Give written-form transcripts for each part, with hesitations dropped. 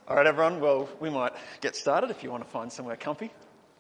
All right, everyone. Well, we might get started if you want to find somewhere comfy.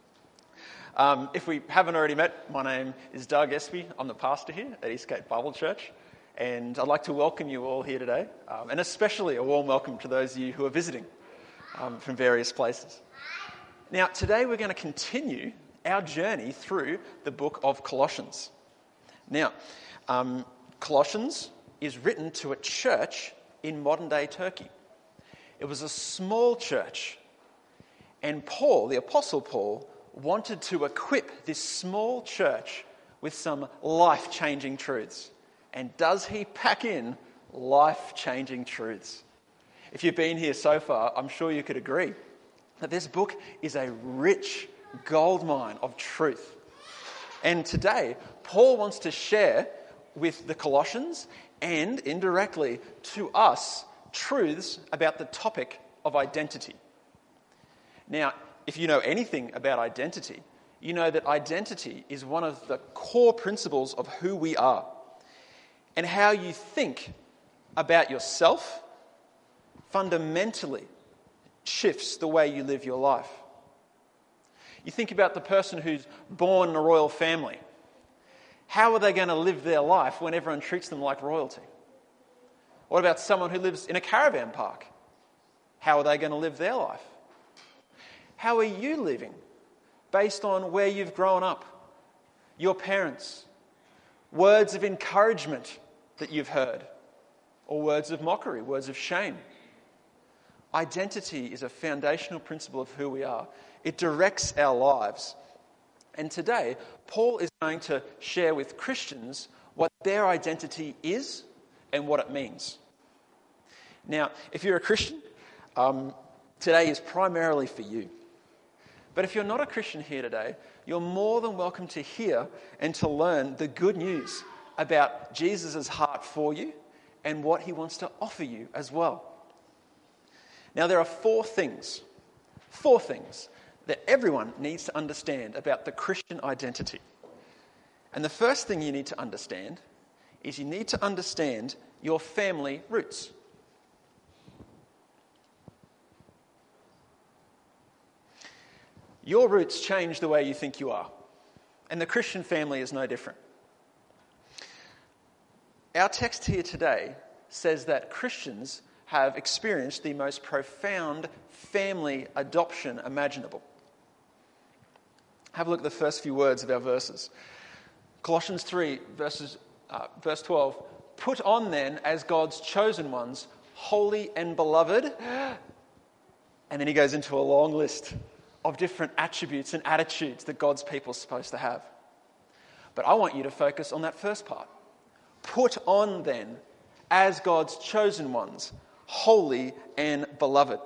If we haven't already met, my name is Doug Espy. I'm the pastor here at Eastgate Bible Church, and I'd like to welcome you all here today, and especially a warm welcome to those of you who are visiting from various places. Now, today we're going to continue our journey through the book of Colossians. Now, Colossians is written to a church in modern-day Turkey. It was a small church, and Paul, the Apostle Paul, wanted to equip this small church with some life-changing truths. And does he pack in life-changing truths? If you've been here so far, I'm sure you could agree that this book is a rich goldmine of truth. And today, Paul wants to share with the Colossians and indirectly to us truths about the topic of identity. Now, if you know anything about identity, you know that identity is one of the core principles of who we are. And how you think about yourself fundamentally shifts the way you live your life. You think about the person who's born in a royal family. How are they going to live their life when everyone treats them like royalty? What about someone who lives in a caravan park? How are they going to live their life? How are you living based on where you've grown up? Your parents, words of encouragement that you've heard, or words of mockery, words of shame. Identity is a foundational principle of who we are. It directs our lives. And today, Paul is going to share with Christians what their identity is and what it means. Now, if you're a Christian, today is primarily for you. But if you're not a Christian here today, you're more than welcome to hear and to learn the good news about Jesus' heart for you and what he wants to offer you as well. Now, there are four things that everyone needs to understand about the Christian identity. And the first thing you need to understand is you need to understand your family roots. Your roots change the way you think you are. And the Christian family is no different. Our text here today says that Christians have experienced the most profound family adoption imaginable. Have a look at the first few words of our verses. Colossians 3, verse 12. Put on then as God's chosen ones, holy and beloved. And then he goes into a long list of different attributes and attitudes that God's people are supposed to have. But I want you to focus on that first part. Put on then as God's chosen ones, holy and beloved.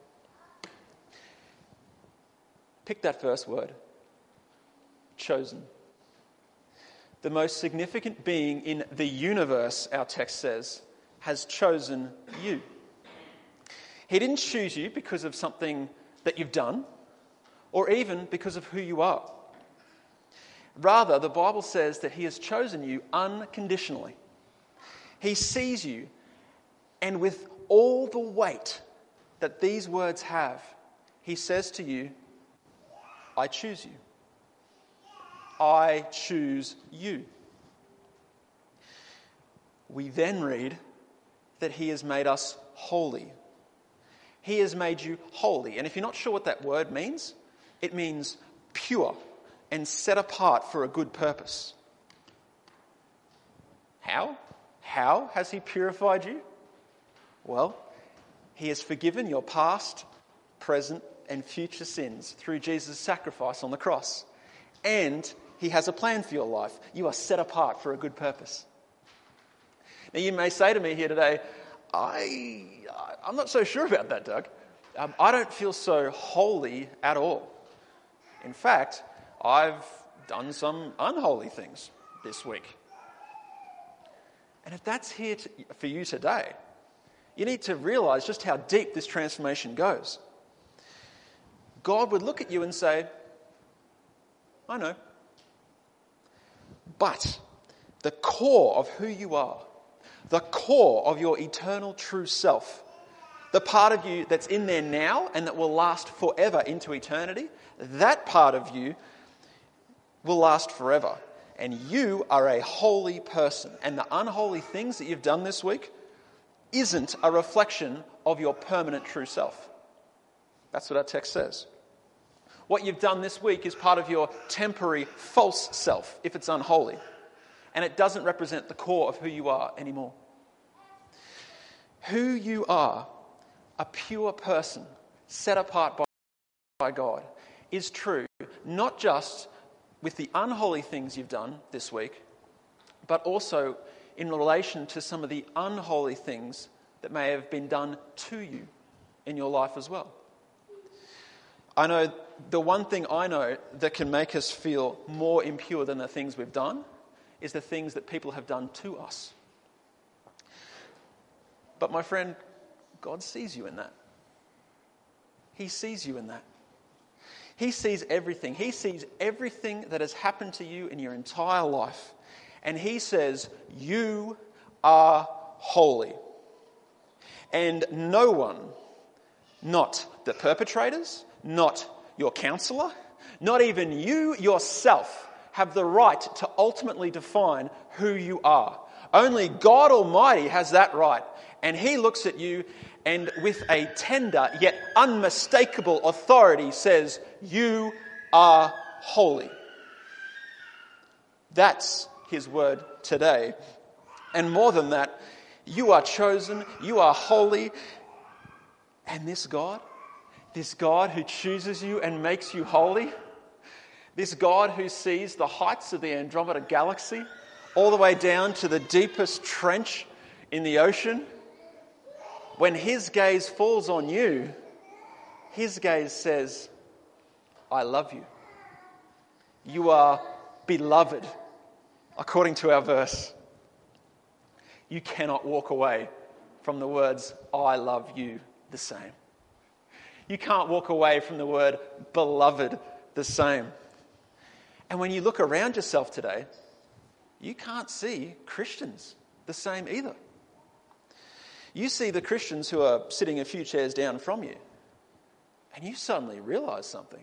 Pick that first word. Chosen. The most significant being in the universe, our text says, has chosen you. He didn't choose you because of something that you've done, or even because of who you are. Rather, the Bible says that he has chosen you unconditionally. He sees you, and with all the weight that these words have, he says to you, I choose you. I choose you. We then read that he has made us holy. He has made you holy. And if you're not sure what that word means, it means pure and set apart for a good purpose. How? How has he purified you? Well, he has forgiven your past, present, and future sins through Jesus' sacrifice on the cross. And he has a plan for your life. You are set apart for a good purpose. Now, you may say to me here today, I'm not so sure about that, Doug. I don't feel so holy at all. In fact, I've done some unholy things this week. And if that's here for you today, you need to realize just how deep this transformation goes. God would look at you and say, I know. But the core of who you are, the core of your eternal true self, The part of you that's in there now and that will last forever into eternity, that part of you will last forever. And you are a holy person. And the unholy things that you've done this week isn't a reflection of your permanent true self. That's what our text says. What you've done this week is part of your temporary false self, if it's unholy. And it doesn't represent the core of who you are anymore. Who you are, a pure person, set apart by God, is true not just with the unholy things you've done this week, but also in relation to some of the unholy things that may have been done to you in your life as well. I know the one thing I know that can make us feel more impure than the things we've done is the things that people have done to us. But my friend, God sees you in that. He sees you in that. He sees everything. He sees everything that has happened to you in your entire life. And he says, you are holy. And no one, not the perpetrators, not your counselor, not even you yourself, have the right to ultimately define who you are. Only God Almighty has that right. And he looks at you and with a tender yet unmistakable authority says, you are holy. That's his word today. And more than that, you are chosen, you are holy. And this God who chooses you and makes you holy, this God who sees the heights of the Andromeda Galaxy all the way down to the deepest trench in the ocean, when his gaze falls on you, his gaze says, I love you. You are beloved, according to our verse. You cannot walk away from the words, I love you, the same. You can't walk away from the word beloved the same. And when you look around yourself today, you can't see Christians the same either. You see the Christians who are sitting a few chairs down from you, and you suddenly realize something.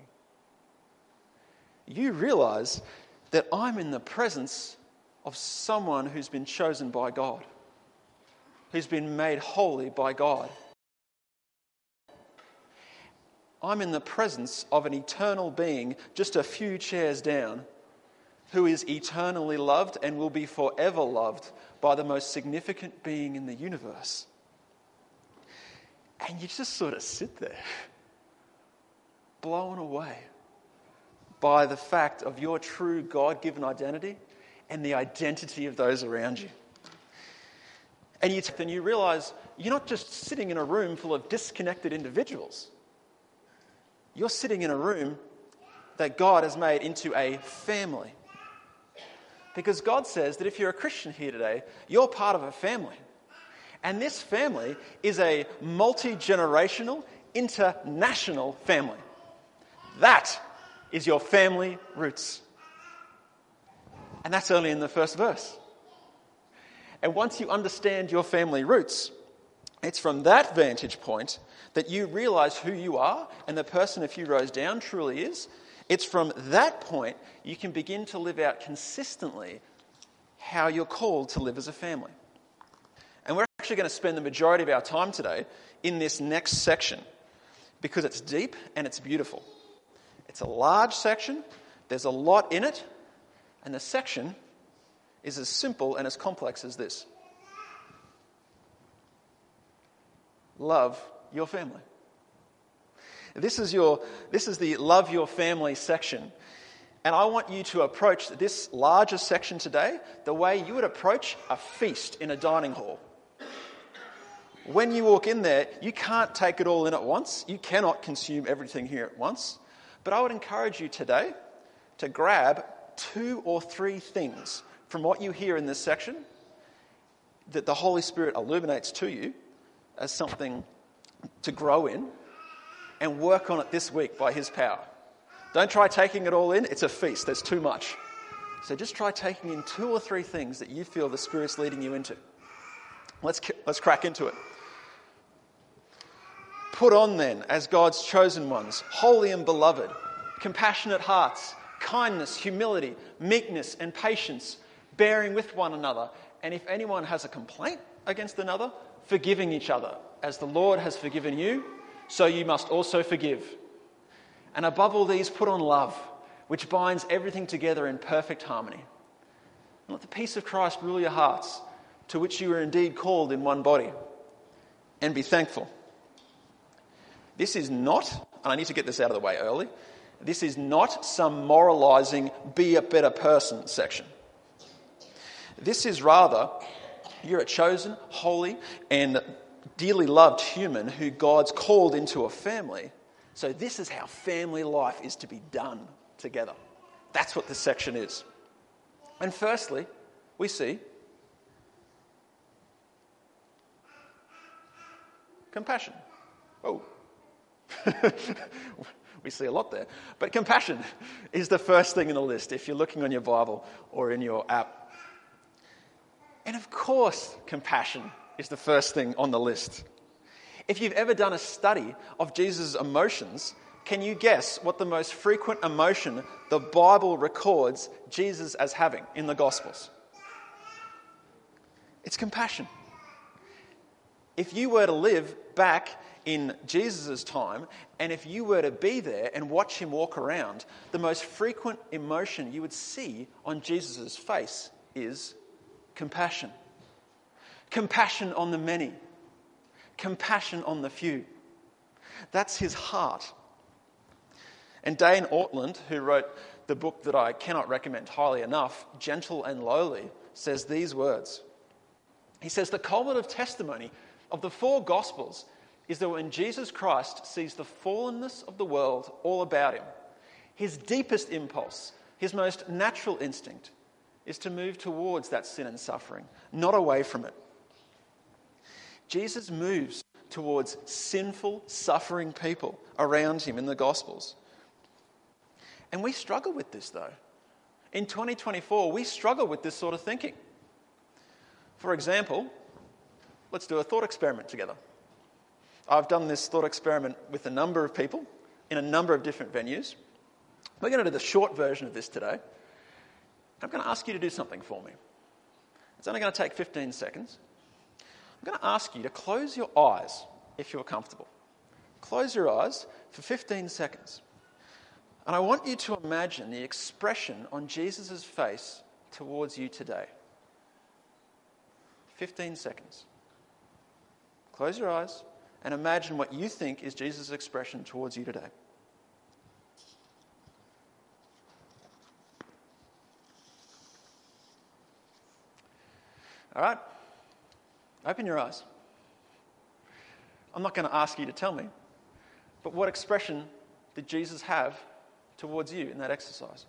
You realize that I'm in the presence of someone who's been chosen by God, who's been made holy by God. I'm in the presence of an eternal being just a few chairs down who is eternally loved and will be forever loved by the most significant being in the universe. And you just sort of sit there, blown away by the fact of your true God-given identity and the identity of those around you. And you realize you're not just sitting in a room full of disconnected individuals. You're sitting in a room that God has made into a family. Because God says that if you're a Christian here today, you're part of a family. And this family is a multi-generational, international family. That is your family roots. And that's only in the first verse. And once you understand your family roots, it's from that vantage point that you realize who you are and the person a few rows down truly is. It's from that point you can begin to live out consistently how you're called to live as a family. And we're actually going to spend the majority of our time today in this next section because it's deep and it's beautiful. It's a large section, there's a lot in it, and the section is as simple and as complex as this. Love your family. This is the love your family section. And I want you to approach this larger section today the way you would approach a feast in a dining hall. When you walk in there, you can't take it all in at once. You cannot consume everything here at once. But I would encourage you today to grab 2 or 3 things from what you hear in this section that the Holy Spirit illuminates to you as something to grow in and work on it this week by His power. Don't try taking it all in. It's a feast. There's too much. So just try taking in 2 or 3 things that you feel the Spirit's leading you into. Let's crack into it. Put on then, as God's chosen ones, holy and beloved, compassionate hearts, kindness, humility, meekness, and patience, bearing with one another. And if anyone has a complaint against another, forgiving each other. As the Lord has forgiven you, so you must also forgive. And above all these, put on love, which binds everything together in perfect harmony. And let the peace of Christ rule your hearts, to which you are indeed called in one body. And be thankful. This is not, and I need to get this out of the way early, this is not some moralising, be a better person section. This is rather, you're a chosen, holy, and dearly loved human who God's called into a family. So this is how family life is to be done together. That's what this section is. And firstly, we see compassion. Oh. We see a lot there. But compassion is the first thing in the list if you're looking on your Bible or in your app. And of course, compassion is the first thing on the list. If you've ever done a study of Jesus' emotions, can you guess what the most frequent emotion the Bible records Jesus as having in the Gospels? It's compassion. If you were to live back in Jesus' time, and if you were to be there and watch him walk around, the most frequent emotion you would see on Jesus' face is compassion. Compassion on the many. Compassion on the few. That's his heart. And Dane Ortland, who wrote the book that I cannot recommend highly enough, Gentle and Lowly, says these words. He says, the culminative testimony of the four Gospels is that when Jesus Christ sees the fallenness of the world all about him, his deepest impulse, his most natural instinct, is to move towards that sin and suffering, not away from it. Jesus moves towards sinful, suffering people around him in the Gospels. And we struggle with this, though. In 2024, we struggle with this sort of thinking. For example, let's do a thought experiment together. I've done this thought experiment with a number of people in a number of different venues. We're going to do the short version of this today. I'm going to ask you to do something for me. It's only going to take 15 seconds. I'm going to ask you to close your eyes if you're comfortable. Close your eyes for 15 seconds. And I want you to imagine the expression on Jesus' face towards you today. 15 seconds. Close your eyes and imagine what you think is Jesus' expression towards you today. All right? Open your eyes. I'm not going to ask you to tell me, but what expression did Jesus have towards you in that exercise?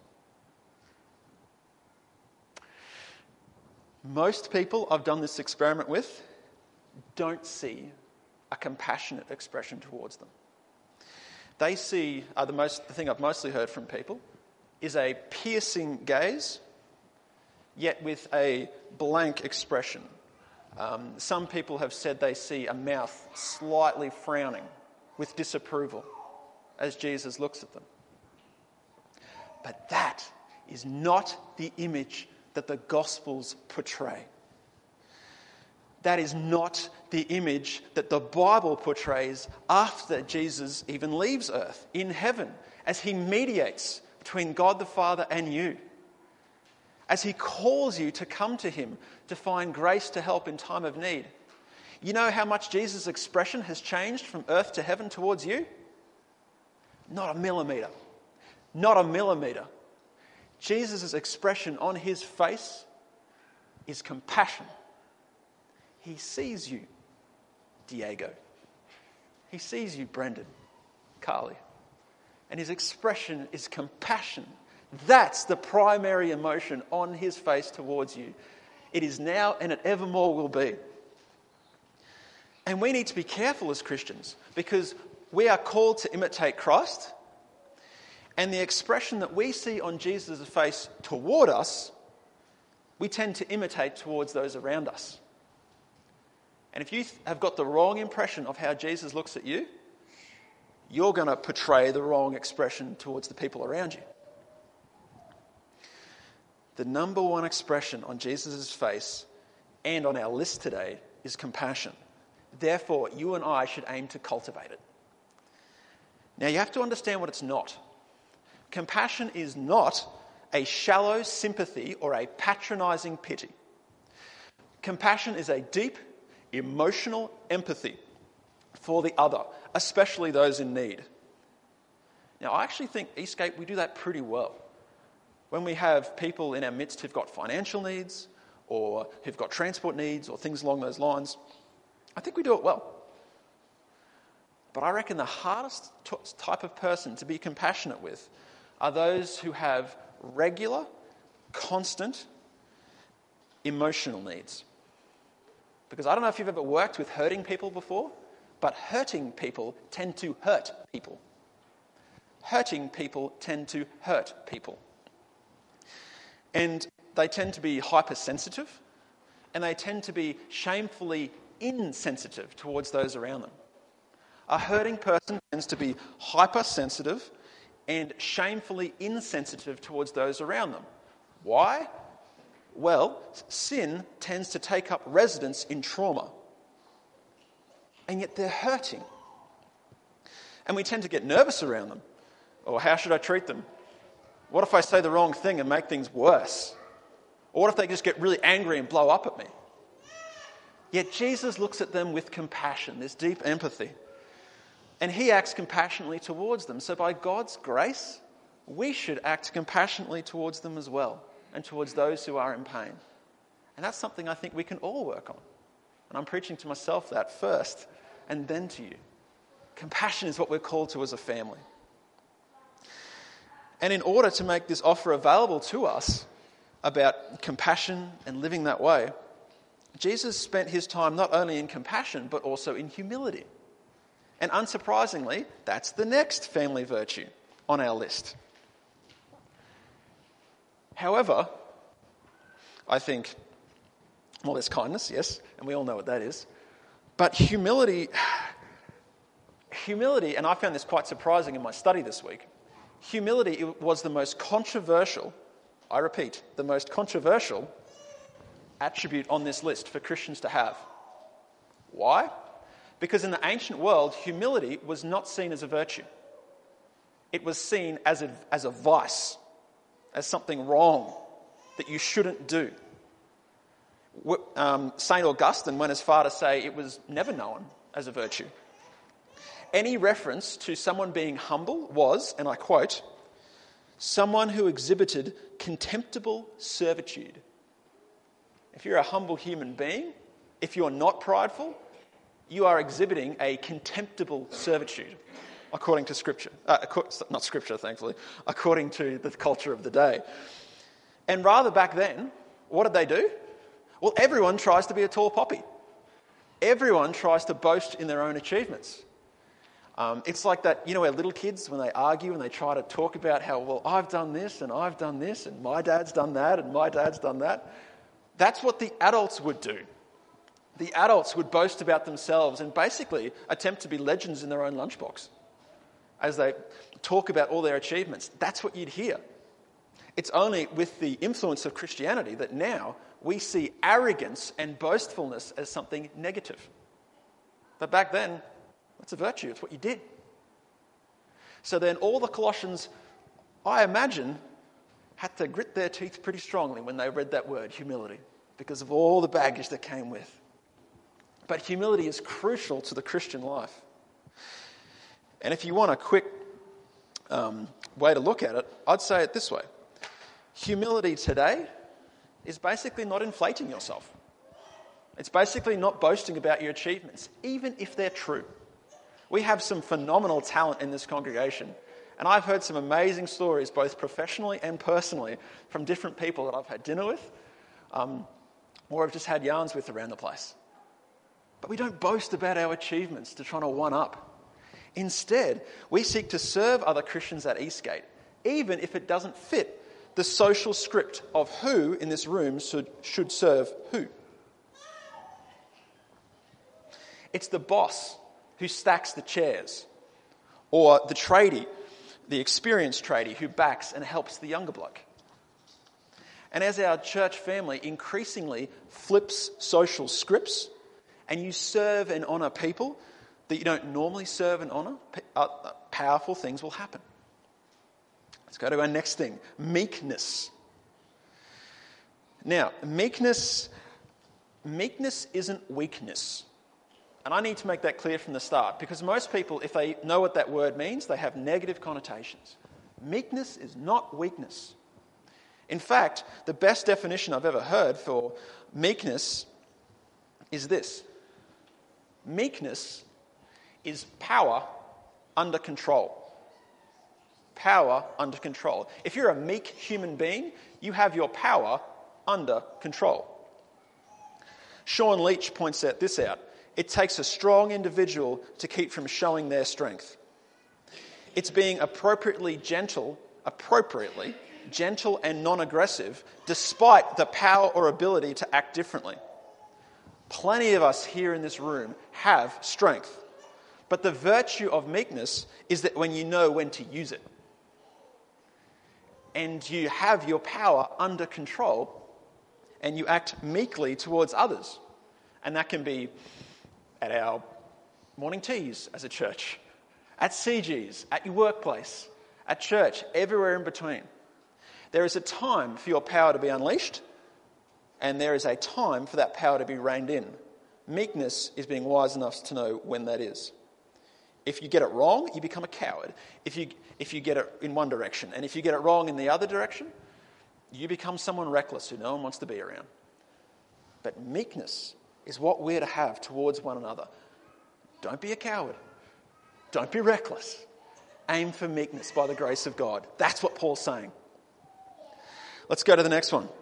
Most people I've done this experiment with don't see a compassionate expression towards them. They see, the thing I've mostly heard from people is a piercing gaze, yet with a blank expression. Some people have said they see a mouth slightly frowning with disapproval as Jesus looks at them. But that is not the image that the Gospels portray. That is not the image that the Bible portrays after Jesus even leaves earth, in heaven, as he mediates between God the Father and you. As he calls you to come to him to find grace to help in time of need. You know how much Jesus' expression has changed from earth to heaven towards you? Not a millimetre. Not a millimetre. Jesus' expression on his face is compassion. He sees you, Diego. He sees you, Brendan, Carly. And his expression is compassion. That's the primary emotion on his face towards you. It is now and it evermore will be. And we need to be careful as Christians because we are called to imitate Christ. And the expression that we see on Jesus' face toward us, we tend to imitate towards those around us. And if you have got the wrong impression of how Jesus looks at you, you're going to portray the wrong expression towards the people around you. The number one expression on Jesus' face and on our list today is compassion. Therefore, you and I should aim to cultivate it. Now, you have to understand what it's not. Compassion is not a shallow sympathy or a patronizing pity. Compassion is a deep, emotional empathy for the other, especially those in need. Now, I actually think Eastgate, we do that pretty well. When we have people in our midst who've got financial needs or who've got transport needs or things along those lines, I think we do it well. But I reckon the hardest type of person to be compassionate with are those who have regular, constant, emotional needs. Because I don't know if you've ever worked with hurting people before, but hurting people tend to hurt people. Hurting people tend to hurt people. And they tend to be hypersensitive, and they tend to be shamefully insensitive towards those around them. A hurting person tends to be hypersensitive and shamefully insensitive towards those around them. Why? Well, sin tends to take up residence in trauma. And yet they're hurting. And we tend to get nervous around them. Or how should I treat them? What if I say the wrong thing and make things worse? Or what if they just get really angry and blow up at me? Yet Jesus looks at them with compassion, this deep empathy. And he acts compassionately towards them. So by God's grace, we should act compassionately towards them as well, and towards those who are in pain. And that's something I think we can all work on. And I'm preaching to myself that first, and then to you. Compassion is what we're called to as a family. And in order to make this offer available to us about compassion and living that way, Jesus spent his time not only in compassion, but also in humility. And unsurprisingly, that's the next family virtue on our list. However, I think, well, there's kindness, yes, and we all know what that is. But humility, and I found this quite surprising in my study this week, humility was the most controversial, I repeat, the most controversial attribute on this list for Christians to have. Why? Because in the ancient world, humility was not seen as a virtue. It was seen as a vice, as something wrong that you shouldn't do. St. Augustine went as far to say it was never known as a virtue. Any reference to someone being humble was, and I quote, someone who exhibited contemptible servitude. If you're a humble human being, if you're not prideful, you are exhibiting a contemptible servitude, according to Scripture. Not Scripture, thankfully, according to the culture of the day. And rather back then, what did they do? Well, everyone tries to be a tall poppy. Everyone tries to boast in their own achievements. It's like that, where little kids, when they argue and they try to talk about how, well, I've done this and I've done this and my dad's done that and my dad's done that. That's what the adults would do. The adults would boast about themselves and basically attempt to be legends in their own lunchbox as they talk about all their achievements. That's what you'd hear. It's only with the influence of Christianity that now we see arrogance and boastfulness as something negative. But back then, that's a virtue. It's what you did. So then all the Colossians, I imagine, had to grit their teeth pretty strongly when they read that word, humility, because of all the baggage that came with. But humility is crucial to the Christian life. And if you want a quick way to look at it, I'd say it this way. Humility today is basically not inflating yourself. It's basically not boasting about your achievements, even if they're true. We have some phenomenal talent in this congregation, and I've heard some amazing stories, both professionally and personally, from different people that I've had dinner with, or I've just had yarns with around the place. But we don't boast about our achievements to try to one up. Instead, we seek to serve other Christians at Eastgate, even if it doesn't fit the social script of who in this room should serve who. It's the boss who stacks the chairs, Or the tradie, the experienced tradie who backs and helps the younger bloke. And as our church family increasingly flips social scripts and you serve and honour people that you don't normally serve and honour, powerful things will happen. Let's go to our next thing, meekness. Now, meekness isn't weakness. And I need to make that clear from the start, because most people, if they know what that word means, they have negative connotations. Meekness is not weakness. In fact, the best definition I've ever heard for meekness is this. Meekness is power under control. Power under control. If you're a meek human being, you have your power under control. Sean Leach points this out. It takes a strong individual to keep from showing their strength. It's being appropriately gentle and non-aggressive, despite the power or ability to act differently. Plenty of us here in this room have strength, but the virtue of meekness is that when you know when to use it, and you have your power under control, and you act meekly towards others. And that can be at our morning teas as a church, at CGs, at your workplace, at church, everywhere in between. There is a time for your power to be unleashed, and there is a time for that power to be reined in. Meekness is being wise enough to know when that is. If you get it wrong, you become a coward. If you get it in one direction, and if you get it wrong in the other direction, you become someone reckless who no one wants to be around. But meekness is what we're to have towards one another. Don't be a coward. Don't be reckless. Aim for meekness by the grace of God. That's what Paul's saying. Let's go to the next one.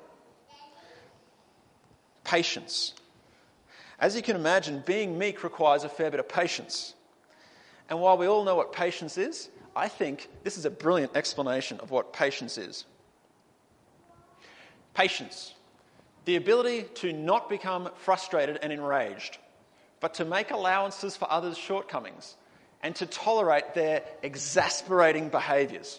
Patience. As you can imagine, being meek requires a fair bit of patience. And while we all know what patience is, I think this is a brilliant explanation of what patience is. Patience. The ability to not become frustrated and enraged, but to make allowances for others' shortcomings and to tolerate their exasperating behaviours.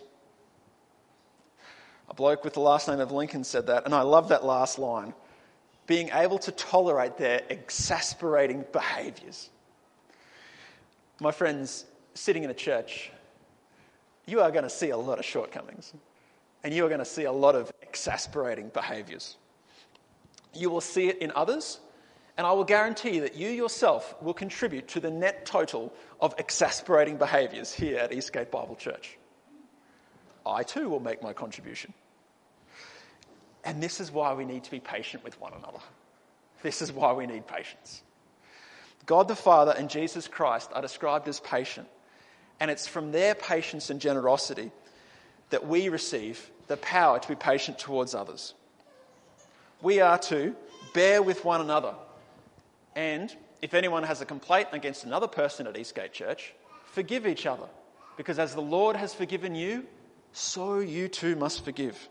A bloke with the last name of Lincoln said that, and I love that last line. Being able to tolerate their exasperating behaviours. My friends, sitting in a church, you are going to see a lot of shortcomings, and you are going to see a lot of exasperating behaviours. You will see it in others, and I will guarantee that you yourself will contribute to the net total of exasperating behaviours here at Eastgate Bible Church. I too will make my contribution. And this is why we need to be patient with one another. This is why we need patience. God the Father and Jesus Christ are described as patient, and it's from their patience and generosity that we receive the power to be patient towards others. We are to bear with one another, and if anyone has a complaint against another person at Eastgate Church, forgive each other, because as the Lord has forgiven you, so you too must forgive.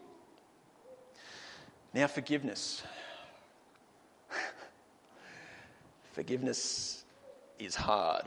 Now, forgiveness. Forgiveness is hard.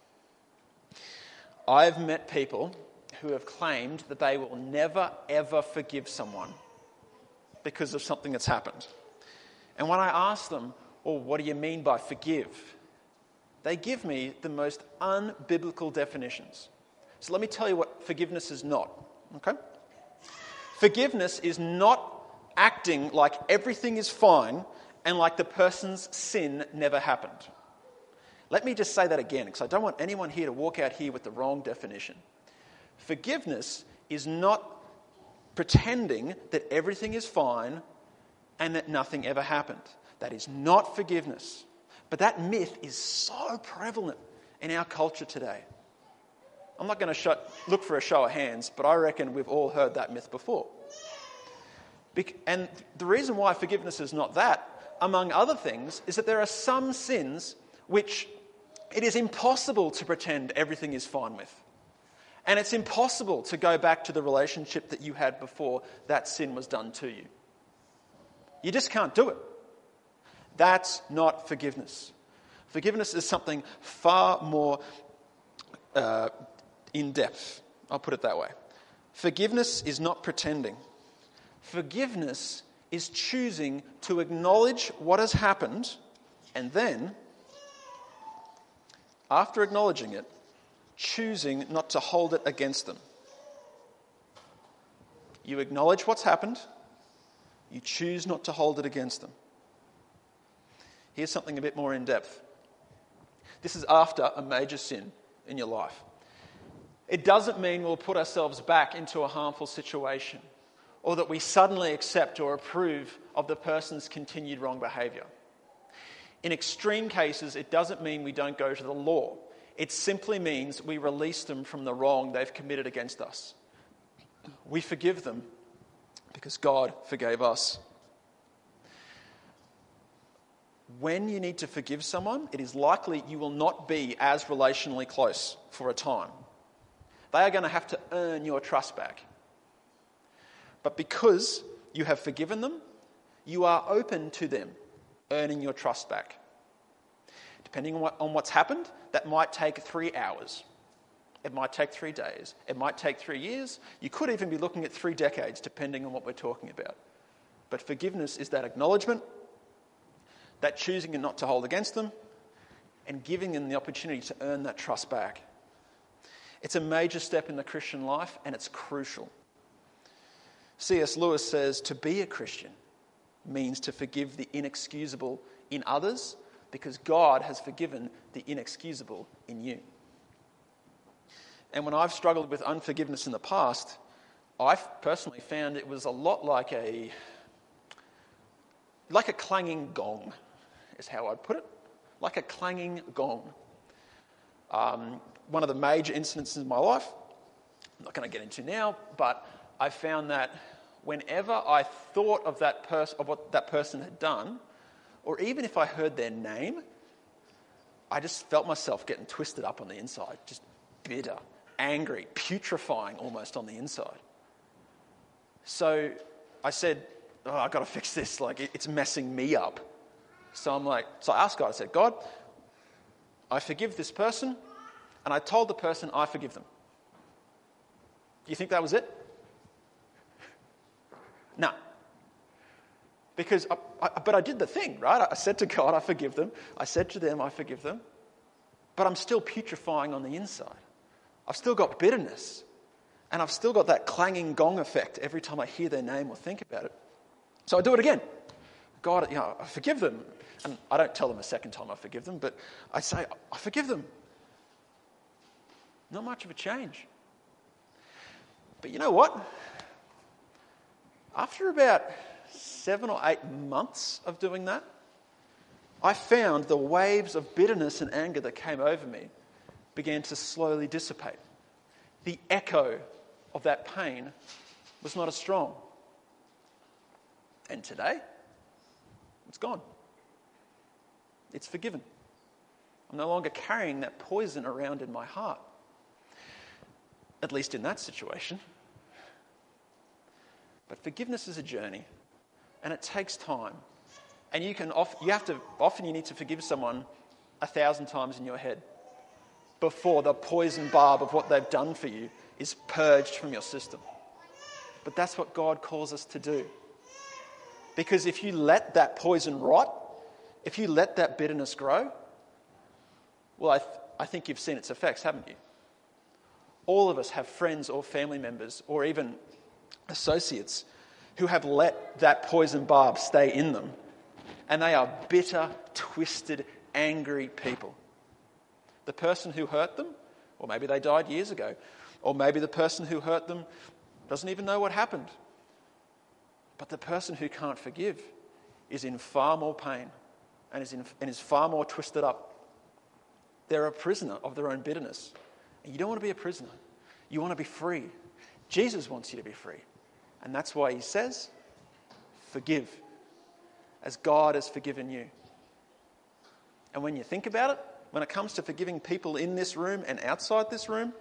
I've met people who have claimed that they will never, ever forgive someone because of something that's happened. And when I ask them, well, what do you mean by forgive? They give me the most unbiblical definitions. So let me tell you what forgiveness is not, okay? Forgiveness is not acting like everything is fine and like the person's sin never happened. Let me just say that again, because I don't want anyone here to walk out here with the wrong definition. Forgiveness is not pretending that everything is fine and that nothing ever happened. That is not forgiveness. But that myth is so prevalent in our culture today. I'm not going to look for a show of hands, but I reckon we've all heard that myth before. And the reason why forgiveness is not that, among other things, is that there are some sins which it is impossible to pretend everything is fine with. And it's impossible to go back to the relationship that you had before that sin was done to you. You just can't do it. That's not forgiveness. Forgiveness is something far more in depth. I'll put it that way. Forgiveness is not pretending. Forgiveness is choosing to acknowledge what has happened and then, after acknowledging it, choosing not to hold it against them. You acknowledge what's happened, you choose not to hold it against them. Here's something a bit more in depth. This is after a major sin in your life. It doesn't mean we'll put ourselves back into a harmful situation or that we suddenly accept or approve of the person's continued wrong behaviour. In extreme cases, it doesn't mean we don't go to the law. It simply means we release them from the wrong they've committed against us. We forgive them because God forgave us. When you need to forgive someone, it is likely you will not be as relationally close for a time. They are going to have to earn your trust back. But because you have forgiven them, you are open to them earning your trust back. Depending on what's happened, that might take 3 hours. It might take 3 days. It might take 3 years. You could even be looking at 3 decades, depending on what we're talking about. But forgiveness is that acknowledgement, that choosing not to hold against them, and giving them the opportunity to earn that trust back. It's a major step in the Christian life, and it's crucial. C.S. Lewis says to be a Christian means to forgive the inexcusable in others because God has forgiven the inexcusable in you. And when I've struggled with unforgiveness in the past, I've personally found it was a lot like a clanging gong, is how I'd put it. Like a clanging gong. One of the major incidents in my life, I'm not going to get into now, but I found that whenever I thought of what that person had done, or even if I heard their name, I just felt myself getting twisted up on the inside, just bitter, angry, putrefying almost on the inside. So I said, I've got to fix this, it's messing me up. So I asked God, I said, God, I forgive this person, and I told the person I forgive them. Do you think that was it? No. Because, but I did the thing, right? I said to God, I forgive them. I said to them, I forgive them. But I'm still putrefying on the inside. I've still got bitterness. And I've still got that clanging gong effect every time I hear their name or think about it. So I do it again. God, I forgive them. And I don't tell them a second time I forgive them, but I say, I forgive them. Not much of a change. But you know what? After about 7 or 8 months of doing that, I found the waves of bitterness and anger that came over me began to slowly dissipate. The echo of that pain was not as strong. And today, it's gone. It's forgiven. I'm no longer carrying that poison around in my heart. At least in that situation. But forgiveness is a journey, and it takes time. And often you need to forgive someone 1,000 times in your head before the poison barb of what they've done for you is purged from your system. But that's what God calls us to do. Because if you let that poison rot, if you let that bitterness grow, well, I think you've seen its effects, haven't you? All of us have friends or family members or even associates who have let that poison barb stay in them. And they are bitter, twisted, angry people. The person who hurt them, or maybe they died years ago, or maybe the person who hurt them doesn't even know what happened. But the person who can't forgive is in far more pain and is far more twisted up. They're a prisoner of their own bitterness. And you don't want to be a prisoner. You want to be free. Jesus wants you to be free. And that's why he says, forgive, as God has forgiven you. And when you think about it, when it comes to forgiving people in this room and outside this room,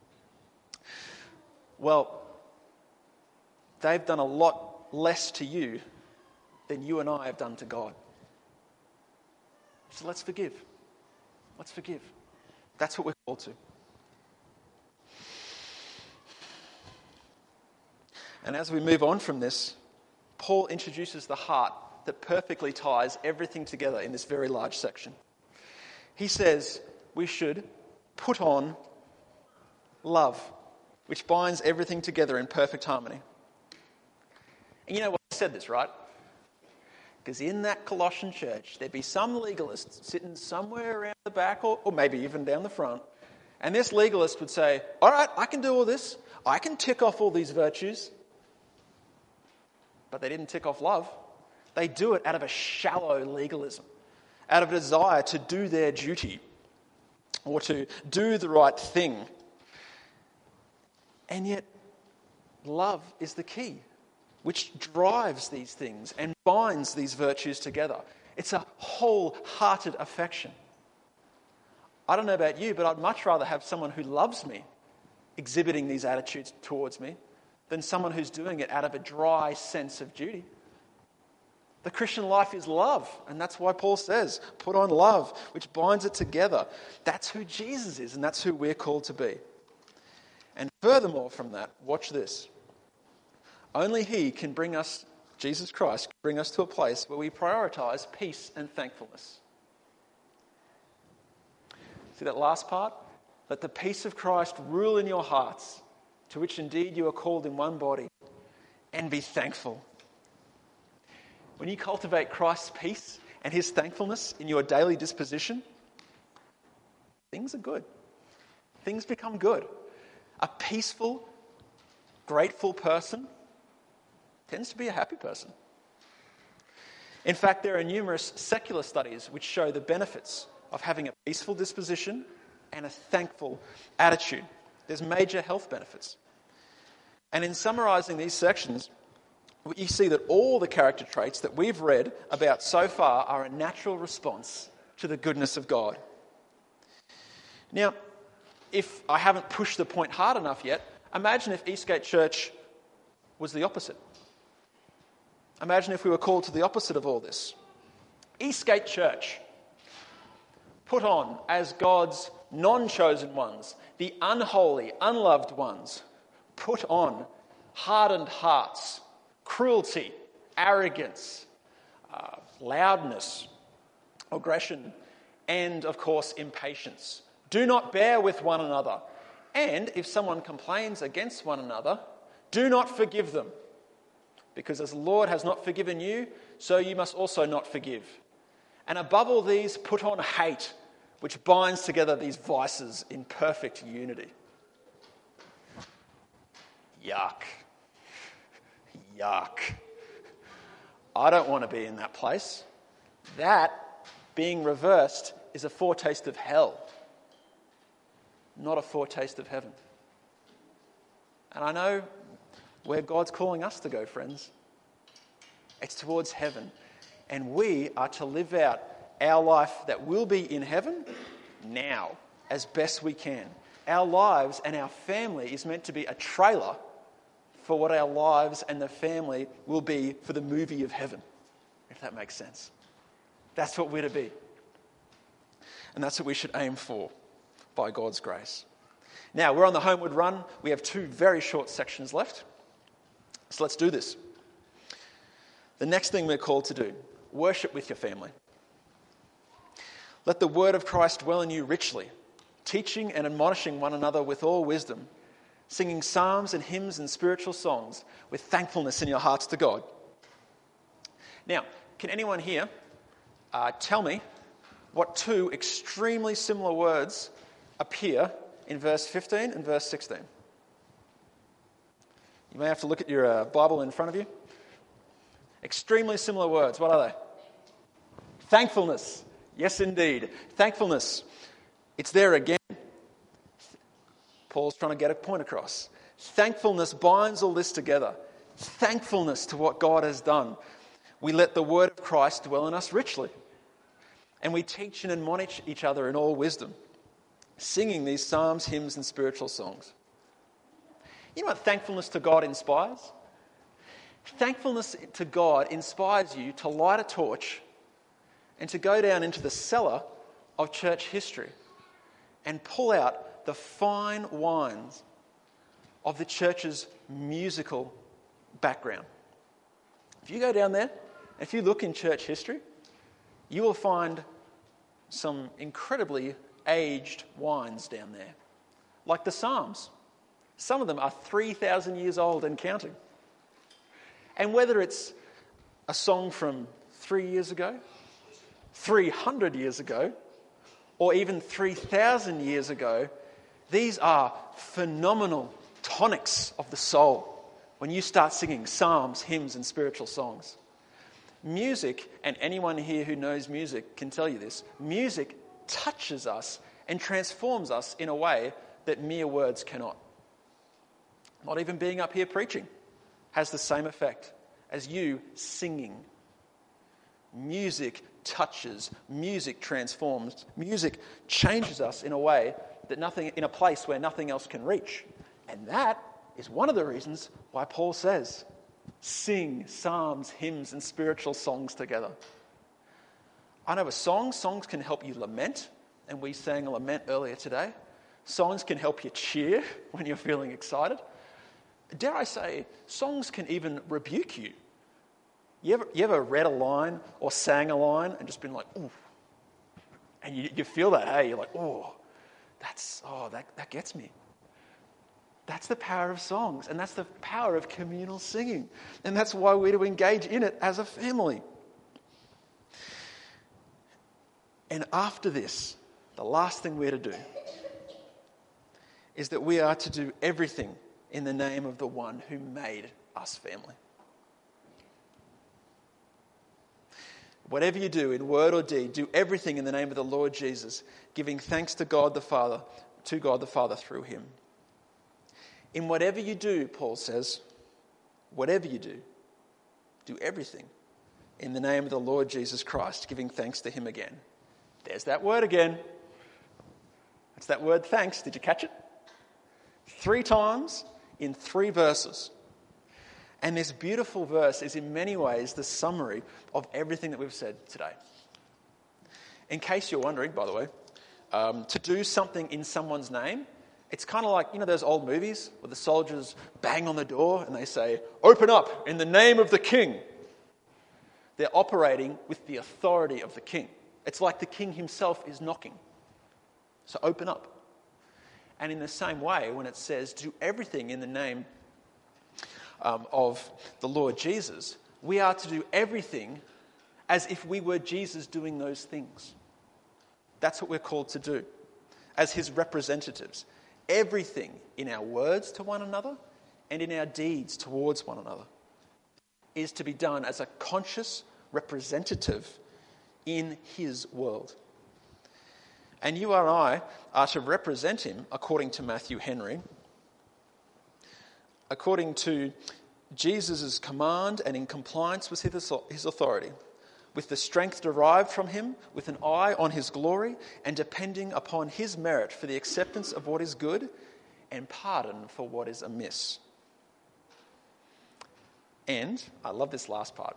well, they've done a lot less to you than you and I have done to God. So let's forgive. Let's forgive. That's what we're called to. And as we move on from this, Paul introduces the heart that perfectly ties everything together in this very large section. He says we should put on love, which binds everything together in perfect harmony. And you know why I said this, right? Because in that Colossian church, there'd be some legalist sitting somewhere around the back or maybe even down the front. And this legalist would say, all right, I can do all this. I can tick off all these virtues. But they didn't tick off love. They do it out of a shallow legalism, out of a desire to do their duty or to do the right thing. And yet, love is the key, which drives these things and binds these virtues together. It's a wholehearted affection. I don't know about you, but I'd much rather have someone who loves me exhibiting these attitudes towards me than someone who's doing it out of a dry sense of duty. The Christian life is love, and that's why Paul says, put on love, which binds it together. That's who Jesus is, and that's who we're called to be. And furthermore from that, watch this. Only He can bring us, Jesus Christ, can bring us to a place where we prioritize peace and thankfulness. See that last part? Let the peace of Christ rule in your hearts, to which indeed you are called in one body, and be thankful. When you cultivate Christ's peace and His thankfulness in your daily disposition, things are good. Things become good. A peaceful, grateful person tends to be a happy person. In fact, there are numerous secular studies which show the benefits of having a peaceful disposition and a thankful attitude. There's major health benefits. And in summarising these sections, you see that all the character traits that we've read about so far are a natural response to the goodness of God. Now, if I haven't pushed the point hard enough yet, imagine if Eastgate Church was the opposite. Imagine if we were called to the opposite of all this. Eastgate Church, put on as God's non-chosen ones, the unholy, unloved ones, put on hardened hearts, cruelty, arrogance, loudness, aggression, and of course impatience. Do not bear with one another. And if someone complains against one another, do not forgive them. Because as the Lord has not forgiven you, so you must also not forgive. And above all these, put on hate, which binds together these vices in perfect unity. Yuck. Yuck. I don't want to be in that place. That, being reversed, is a foretaste of hell, not a foretaste of heaven. And I know where God's calling us to go, friends. It's towards heaven. And we are to live out our life that will be in heaven now, as best we can. Our lives and our family is meant to be a trailer for what our lives and the family will be for the movie of heaven, if that makes sense. That's what we're to be. And that's what we should aim for by God's grace. Now, we're on the homeward run. We have 2 very short sections left. So let's do this. The next thing we're called to do, worship with your family. Let the word of Christ dwell in you richly, teaching and admonishing one another with all wisdom, singing psalms and hymns and spiritual songs with thankfulness in your hearts to God. Now, can anyone here tell me what 2 extremely similar words appear in verse 15 and verse 16? You may have to look at your Bible in front of you. Extremely similar words. What are they? Thankfulness. Yes, indeed. Thankfulness. It's there again. Paul's trying to get a point across. Thankfulness binds all this together. Thankfulness to what God has done. We let the word of Christ dwell in us richly. And we teach and admonish each other in all wisdom, singing these psalms, hymns, and spiritual songs. You know what thankfulness to God inspires? Thankfulness to God inspires you to light a torch and to go down into the cellar of church history and pull out the fine wines of the church's musical background. If you go down there, if you look in church history, you will find some incredibly aged wines down there, like the Psalms. Some of them are 3,000 years old and counting. And whether it's a song from 3 years ago, 300 years ago, or even 3,000 years ago, these are phenomenal tonics of the soul when you start singing psalms, hymns, and spiritual songs. Music, and anyone here who knows music can tell you this, music touches us and transforms us in a way that mere words cannot. Not even being up here preaching has the same effect as you singing. Music touches, music transforms, music changes us in a way that in a place where nothing else can reach. And that is one of the reasons why Paul says, sing psalms, hymns, and spiritual songs together. I know songs can help you lament, and we sang a lament earlier today. Songs can help you cheer when you're feeling excited. Dare I say, songs can even rebuke you. You ever read a line or sang a line and just been like, ooh, and you feel that, hey, you're like, that gets me. That's the power of songs, and that's the power of communal singing. And that's why we're to engage in it as a family. And after this, the last thing we're to do is that we are to do everything in the name of the one who made us family. Whatever you do in word or deed, do everything in the name of the Lord Jesus, giving thanks to God the Father through him. In whatever you do, Paul says, whatever you do everything in the name of the Lord Jesus Christ, giving thanks to him again. There's that word again. It's that word thanks. Did you catch it? 3 times in 3 verses. And this beautiful verse is in many ways the summary of everything that we've said today. In case you're wondering, by the way, to do something in someone's name, it's kind of like, those old movies where the soldiers bang on the door and they say, "Open up in the name of the king." They're operating with the authority of the king. It's like the king himself is knocking. So open up. And in the same way, when it says do everything in the name of the Lord Jesus, we are to do everything as if we were Jesus doing those things. That's what we're called to do as his representatives. Everything in our words to one another and in our deeds towards one another is to be done as a conscious representative in his world. And you and I are to represent him, according to Matthew Henry, according to Jesus' command and in compliance with his authority, with the strength derived from him, with an eye on his glory, and depending upon his merit for the acceptance of what is good and pardon for what is amiss. And, I love this last part,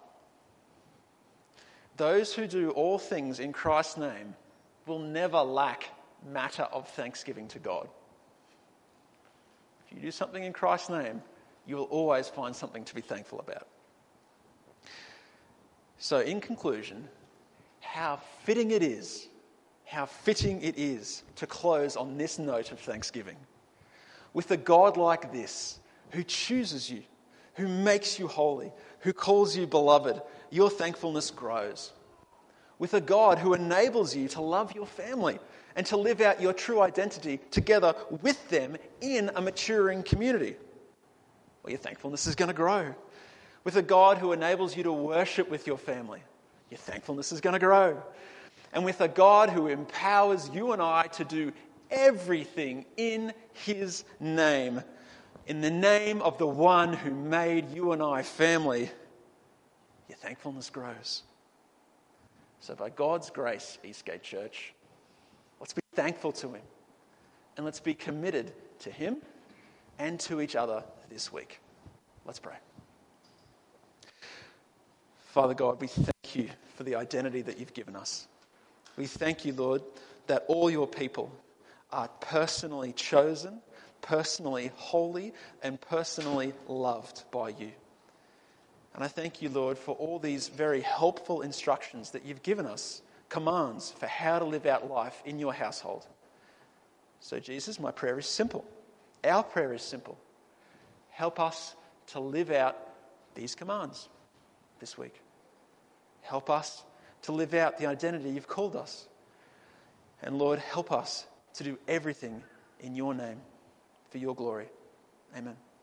those who do all things in Christ's name will never lack matter of thanksgiving to God. If you do something in Christ's name, you will always find something to be thankful about. So in conclusion, how fitting it is to close on this note of thanksgiving. With a God like this, who chooses you, who makes you holy, who calls you beloved, your thankfulness grows. With a God who enables you to love your family and to live out your true identity together with them in a maturing community, well, your thankfulness is going to grow. With a God who enables you to worship with your family, your thankfulness is going to grow. And with a God who empowers you and I to do everything in his name, in the name of the one who made you and I family, your thankfulness grows. So by God's grace, Eastgate Church, let's be thankful to him. And let's be committed to him and to each other this week. Let's pray. Father God, we thank you for the identity that you've given us. We thank you, Lord, that all your people are personally chosen, personally holy, and personally loved by you. And I thank you, Lord, for all these very helpful instructions that you've given us, commands for how to live out life in your household. So, Jesus, my prayer is simple. Our prayer is simple. Help us to live out these commands this week. Help us to live out the identity you've called us. And Lord, help us to do everything in your name for your glory. Amen.